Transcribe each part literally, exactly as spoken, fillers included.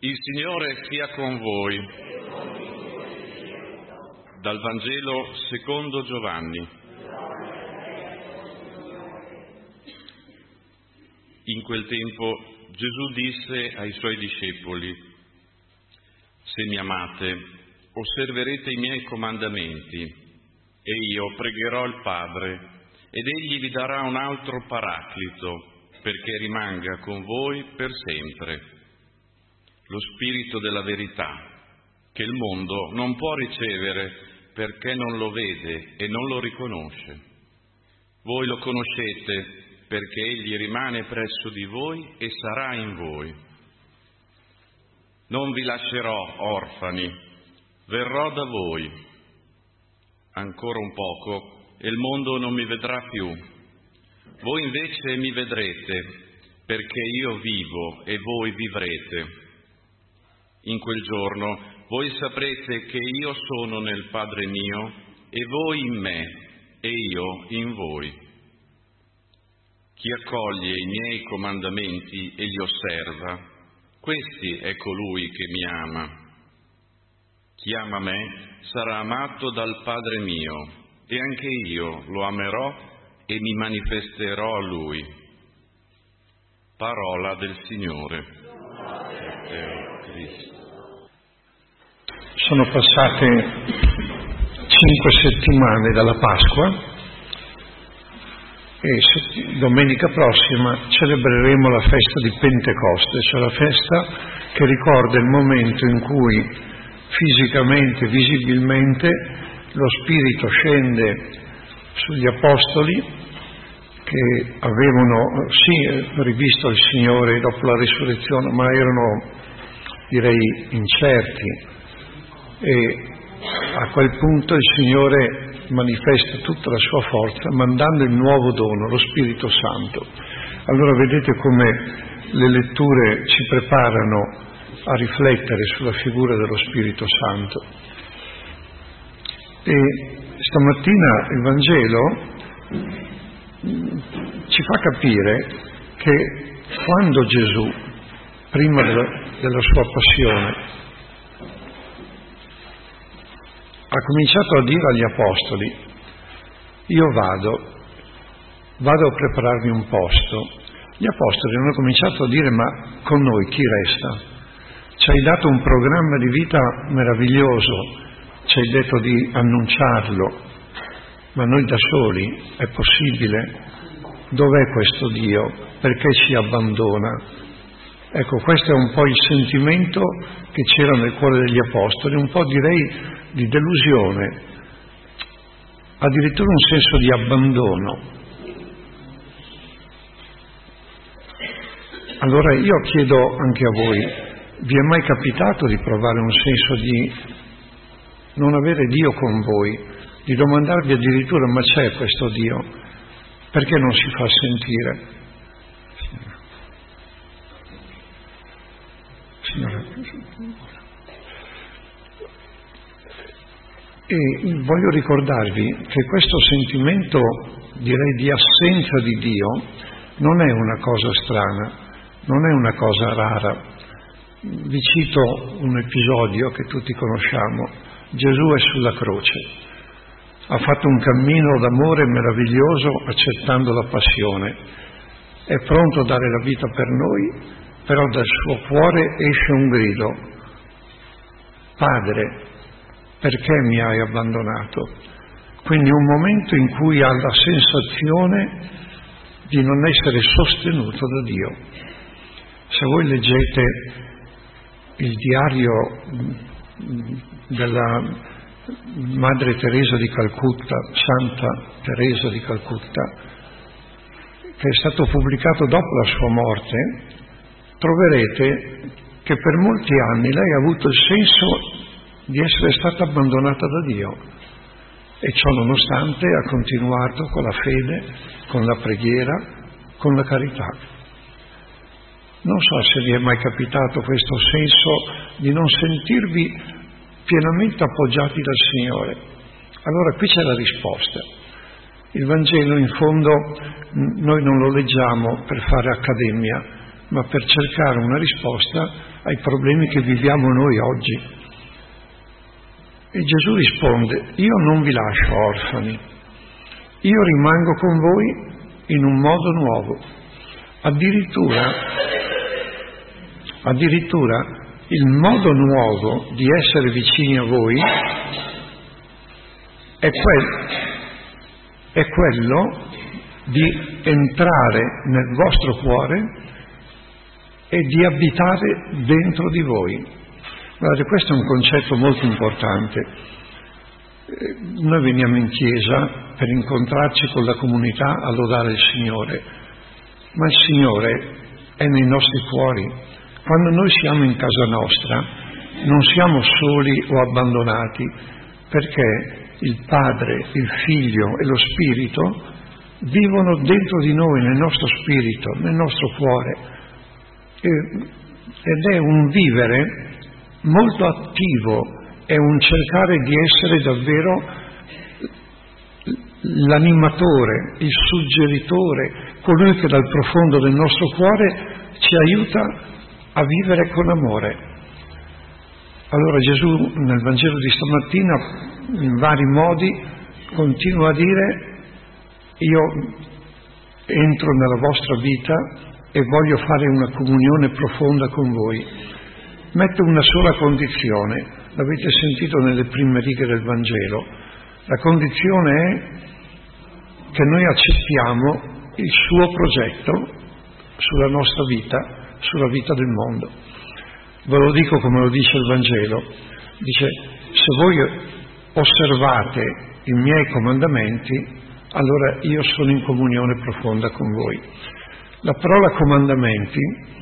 Il Signore sia con voi. Dal Vangelo secondo Giovanni. In quel tempo Gesù disse ai Suoi discepoli: Se mi amate, osserverete i miei comandamenti, e io pregherò il Padre, ed Egli vi darà un altro Paraclito, perché rimanga con voi per sempre. Lo Spirito della verità, che il mondo non può ricevere perché non lo vede e non lo riconosce. Voi lo conoscete perché Egli rimane presso di voi e sarà in voi. Non vi lascerò orfani, verrò da voi. Ancora un poco e il mondo non mi vedrà più. Voi invece mi vedrete, perché io vivo e voi vivrete. In quel giorno voi saprete che io sono nel Padre mio e voi in me e io in voi. Chi accoglie i miei comandamenti e li osserva, questi è colui che mi ama. Chi ama me sarà amato dal Padre mio e anche io lo amerò e mi manifesterò a lui. Parola del Signore. Cristo. Sono passate cinque settimane dalla Pasqua e domenica prossima celebreremo la festa di Pentecoste, cioè la festa che ricorda il momento in cui fisicamente, visibilmente, lo Spirito scende sugli Apostoli che avevano sì rivisto il Signore dopo la risurrezione, ma erano, direi, incerti. E a quel punto il Signore manifesta tutta la sua forza mandando il nuovo dono, lo Spirito Santo. Allora vedete come le letture ci preparano a riflettere sulla figura dello Spirito Santo. E stamattina il Vangelo ci fa capire che quando Gesù, prima della, della sua passione, ha cominciato a dire agli Apostoli: io vado, vado a prepararmi un posto. Gli Apostoli hanno cominciato a dire: ma con noi chi resta? Ci hai dato un programma di vita meraviglioso, ci hai detto di annunciarlo, ma noi da soli è possibile? Dov'è questo Dio? Perché ci abbandona? Ecco, questo è un po' il sentimento che c'era nel cuore degli Apostoli, un po' direi di delusione, addirittura un senso di abbandono. Allora io chiedo anche a voi: vi è mai capitato di provare un senso di non avere Dio con voi, di domandarvi addirittura: ma c'è questo Dio? Perché non si fa sentire? Signora, e voglio ricordarvi che questo sentimento, direi, di assenza di Dio non è una cosa strana, non è una cosa rara. Vi cito un episodio che tutti conosciamo. Gesù è sulla croce, ha fatto un cammino d'amore meraviglioso accettando la passione, è pronto a dare la vita per noi, però dal suo cuore esce un grido: Padre, perché mi hai abbandonato? Quindi un momento in cui ha la sensazione di non essere sostenuto da Dio. Se voi leggete il diario della Madre Teresa di Calcutta, Santa Teresa di Calcutta, che è stato pubblicato dopo la sua morte, troverete che per molti anni lei ha avuto il senso di essere stata abbandonata da Dio, e ciò nonostante ha continuato con la fede, con la preghiera, con la carità. Non so se vi è mai capitato questo senso di non sentirvi pienamente appoggiati dal Signore. Allora qui c'è la risposta. Il Vangelo in fondo noi non lo leggiamo per fare accademia, ma per cercare una risposta ai problemi che viviamo noi oggi. E Gesù risponde: io non vi lascio orfani, io rimango con voi in un modo nuovo. Addirittura, addirittura il modo nuovo di essere vicini a voi è, quel, è quello di entrare nel vostro cuore e di abitare dentro di voi. Guardate, questo è un concetto molto importante. Noi veniamo in chiesa per incontrarci con la comunità a lodare il Signore, ma il Signore è nei nostri cuori. Quando noi siamo in casa nostra non siamo soli o abbandonati, perché il Padre, il Figlio e lo Spirito vivono dentro di noi, nel nostro spirito, nel nostro cuore, ed è un vivere molto attivo, è un cercare di essere davvero l'animatore, il suggeritore, colui che dal profondo del nostro cuore ci aiuta a vivere con amore. Allora Gesù nel Vangelo di stamattina in vari modi continua a dire: io entro nella vostra vita e voglio fare una comunione profonda con voi. Mette una sola condizione, l'avete sentito nelle prime righe del Vangelo. La condizione è che noi accettiamo il suo progetto sulla nostra vita, sulla vita del mondo. Ve lo dico come lo dice il Vangelo. Dice: se voi osservate i miei comandamenti, allora io sono in comunione profonda con voi. La parola comandamenti,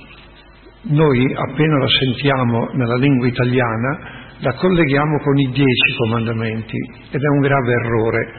noi appena la sentiamo nella lingua italiana, la colleghiamo con i dieci comandamenti, ed è un grave errore.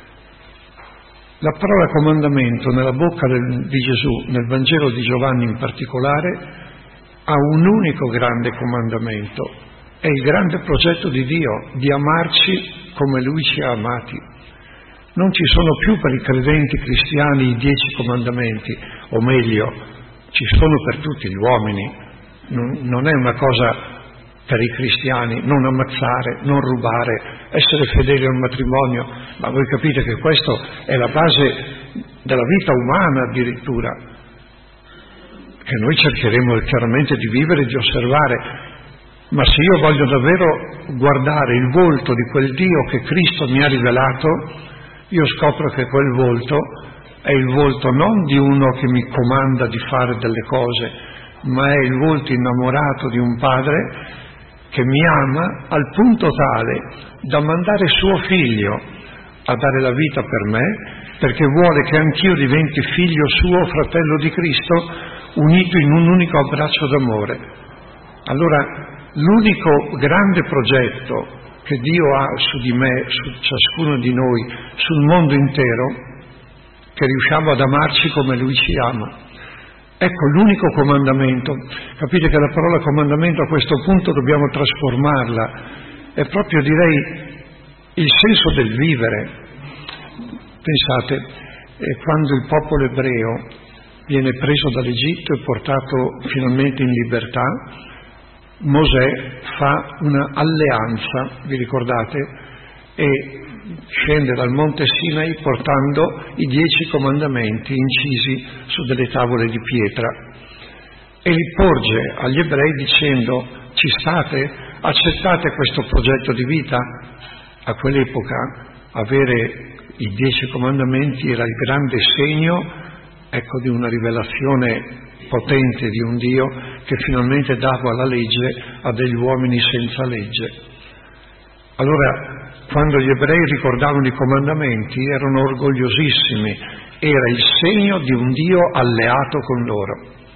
La parola comandamento nella bocca del, di Gesù, nel Vangelo di Giovanni in particolare, ha un unico grande comandamento: è il grande progetto di Dio di amarci come Lui ci ha amati. Non ci sono più per i credenti cristiani i dieci comandamenti, o meglio, ci sono per tutti gli uomini. Non, non è una cosa per i cristiani, non ammazzare, non rubare, essere fedeli al matrimonio, ma voi capite che questo è la base della vita umana addirittura, che noi cercheremo chiaramente di vivere e di osservare. Ma se io voglio davvero guardare il volto di quel Dio che Cristo mi ha rivelato, io scopro che quel volto è il volto non di uno che mi comanda di fare delle cose, ma è il volto innamorato di un Padre che mi ama al punto tale da mandare suo figlio a dare la vita per me, perché vuole che anch'io diventi figlio suo, fratello di Cristo, unito in un unico abbraccio d'amore. Allora, l'unico grande progetto che Dio ha su di me, su ciascuno di noi, sul mondo intero, che riusciamo ad amarci come Lui ci ama. Ecco l'unico comandamento. Capite che la parola comandamento a questo punto dobbiamo trasformarla. È proprio, direi, il senso del vivere. Pensate, eh, quando il popolo ebreo viene preso dall'Egitto e portato finalmente in libertà, Mosè fa una alleanza, vi ricordate? E scende dal monte Sinai portando i dieci comandamenti incisi su delle tavole di pietra e li porge agli ebrei dicendo: ci state? Accettate questo progetto di vita? A quell'epoca avere i dieci comandamenti era il grande segno, ecco, di una rivelazione potente di un Dio che finalmente dava la legge a degli uomini senza legge. Allora, quando gli ebrei ricordavano i comandamenti, erano orgogliosissimi, era il segno di un Dio alleato con loro.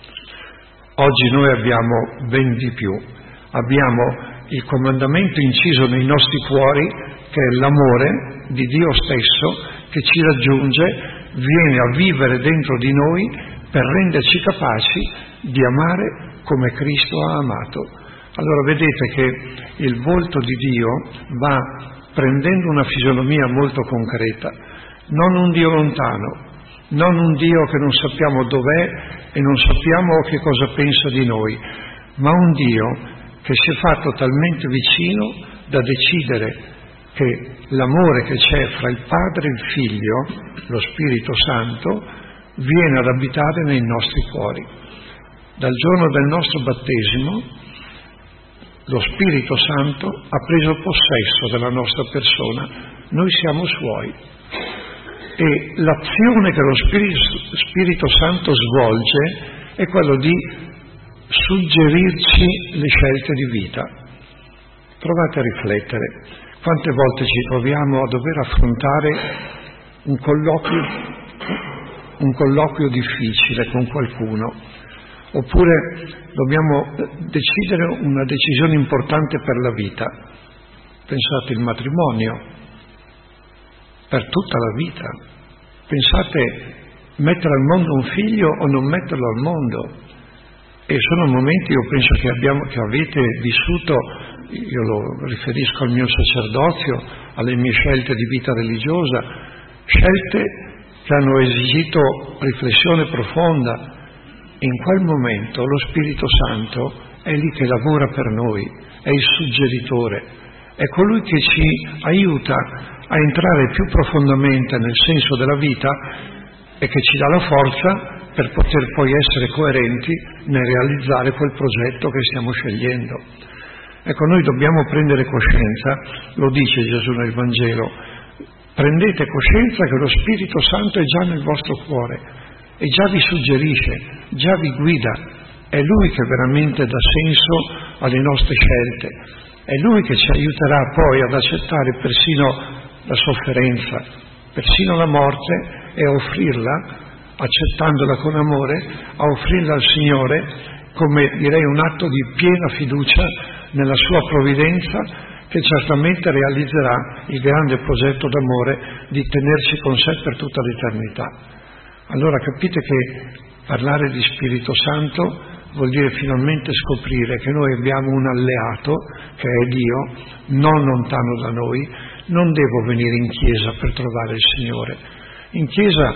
Oggi noi abbiamo ben di più, abbiamo il comandamento inciso nei nostri cuori, che è l'amore di Dio stesso, che ci raggiunge, viene a vivere dentro di noi per renderci capaci di amare come Cristo ha amato. Allora vedete che il volto di Dio va prendendo una fisionomia molto concreta, non un Dio lontano, non un Dio che non sappiamo dov'è e non sappiamo che cosa pensa di noi, ma un Dio che si è fatto talmente vicino da decidere che l'amore che c'è fra il Padre e il Figlio, lo Spirito Santo, viene ad abitare nei nostri cuori. Dal giorno del nostro battesimo, lo Spirito Santo ha preso possesso della nostra persona, noi siamo Suoi. E l'azione che lo Spirito, Spirito Santo svolge è quello di suggerirci le scelte di vita. Provate a riflettere. Quante volte ci troviamo a dover affrontare un colloquio, un colloquio difficile con qualcuno, oppure dobbiamo decidere una decisione importante per la vita. Pensate il matrimonio, per tutta la vita. Pensate mettere al mondo un figlio o non metterlo al mondo. E sono momenti, io penso, che, abbiamo, che avete vissuto, io lo riferisco al mio sacerdozio, alle mie scelte di vita religiosa, scelte che hanno esigito riflessione profonda. In quel momento lo Spirito Santo è lì che lavora per noi, è il suggeritore, è colui che ci aiuta a entrare più profondamente nel senso della vita e che ci dà la forza per poter poi essere coerenti nel realizzare quel progetto che stiamo scegliendo. Ecco, noi dobbiamo prendere coscienza, lo dice Gesù nel Vangelo, prendete coscienza che lo Spirito Santo è già nel vostro cuore e già vi suggerisce, già vi guida, è Lui che veramente dà senso alle nostre scelte, è Lui che ci aiuterà poi ad accettare persino la sofferenza, persino la morte, e a offrirla, accettandola con amore, a offrirla al Signore come, direi, un atto di piena fiducia nella sua provvidenza, che certamente realizzerà il grande progetto d'amore di tenerci con sé per tutta l'eternità. Allora capite che parlare di Spirito Santo vuol dire finalmente scoprire che noi abbiamo un alleato, che è Dio, non lontano da noi. Non devo venire in chiesa per trovare il Signore. In chiesa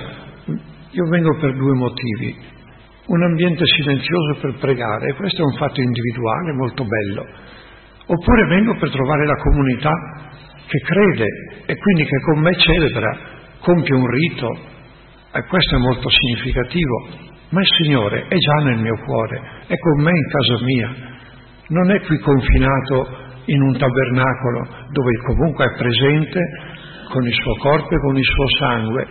io vengo per due motivi. Un ambiente silenzioso per pregare, e questo è un fatto individuale molto bello. Oppure vengo per trovare la comunità che crede e quindi che con me celebra, compie un rito, e questo è molto significativo. Ma il Signore è già nel mio cuore, è con me in casa mia, non è qui confinato in un tabernacolo dove comunque è presente con il suo corpo e con il suo sangue,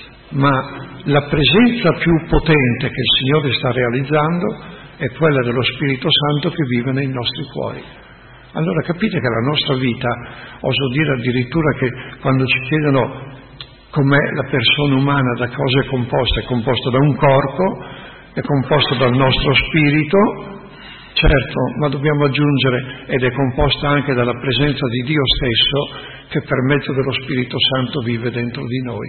ma la presenza più potente che il Signore sta realizzando è quella dello Spirito Santo che vive nei nostri cuori. Allora capite che la nostra vita, oso dire addirittura che quando ci chiedono com'è la persona umana, da cosa è composta, è composta da un corpo, è composta dal nostro spirito, certo, ma dobbiamo aggiungere, ed è composta anche dalla presenza di Dio stesso, che per mezzo dello Spirito Santo vive dentro di noi.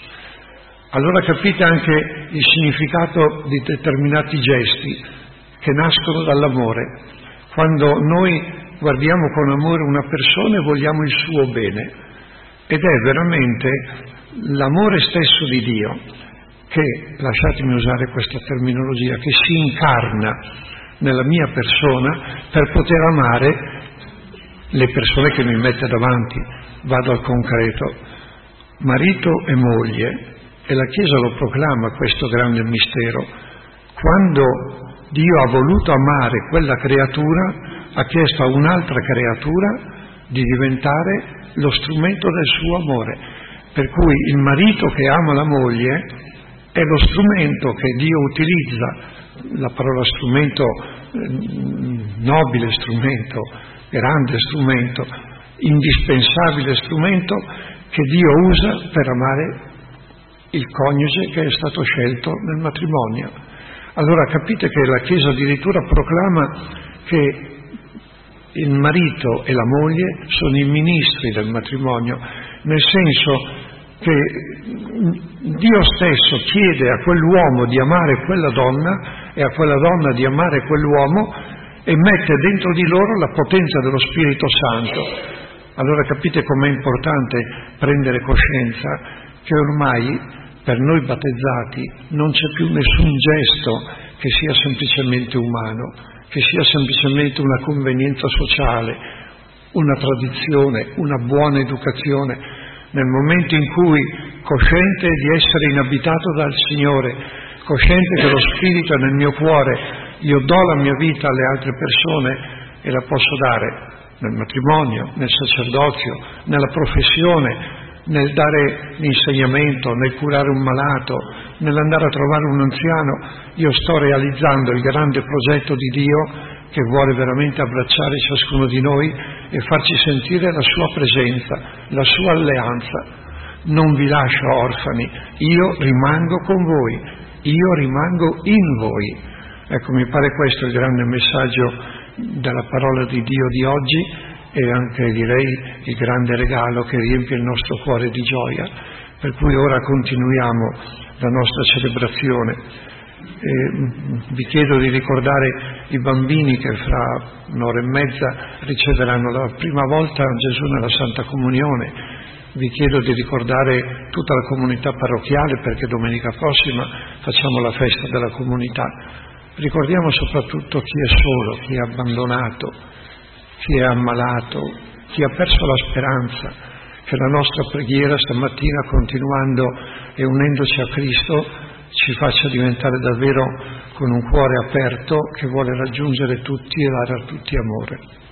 Allora capite anche il significato di determinati gesti che nascono dall'amore. Quando noi guardiamo con amore una persona e vogliamo il suo bene, ed è veramente l'amore stesso di Dio che, lasciatemi usare questa terminologia, che si incarna nella mia persona per poter amare le persone che mi mette davanti. Vado al concreto. Marito e moglie, e la Chiesa lo proclama questo grande mistero. Quando Dio ha voluto amare quella creatura, ha chiesto a un'altra creatura di diventare lo strumento del suo amore. Per cui il marito che ama la moglie è lo strumento che Dio utilizza, la parola strumento, nobile strumento, grande strumento, indispensabile strumento che Dio usa per amare il coniuge che è stato scelto nel matrimonio. Allora capite che la Chiesa addirittura proclama che il marito e la moglie sono i ministri del matrimonio, nel senso che Dio stesso chiede a quell'uomo di amare quella donna e a quella donna di amare quell'uomo e mette dentro di loro la potenza dello Spirito Santo. Allora capite com'è importante prendere coscienza che ormai per noi battezzati non c'è più nessun gesto che sia semplicemente umano, che sia semplicemente una convenienza sociale, una tradizione, una buona educazione. Nel momento in cui, cosciente di essere inabitato dal Signore, cosciente che lo Spirito è nel mio cuore, io do la mia vita alle altre persone e la posso dare nel matrimonio, nel sacerdozio, nella professione, nel dare l'insegnamento, nel curare un malato, nell'andare a trovare un anziano. Io sto realizzando il grande progetto di Dio che vuole veramente abbracciare ciascuno di noi e farci sentire la sua presenza, la sua alleanza. Non vi lascio orfani, io rimango con voi, io rimango in voi. Ecco, mi pare questo il grande messaggio della parola di Dio di oggi, e anche, direi, il grande regalo che riempie il nostro cuore di gioia, per cui ora continuiamo la nostra celebrazione. E vi chiedo di ricordare i bambini che fra un'ora e mezza riceveranno la prima volta Gesù nella Santa Comunione. Vi chiedo di ricordare tutta la comunità parrocchiale, perché domenica prossima facciamo la festa della comunità. Ricordiamo soprattutto chi è solo, chi è abbandonato, chi è ammalato, chi ha perso la speranza, che la nostra preghiera stamattina, continuando e unendoci a Cristo, ci faccia diventare davvero con un cuore aperto che vuole raggiungere tutti e dare a tutti amore.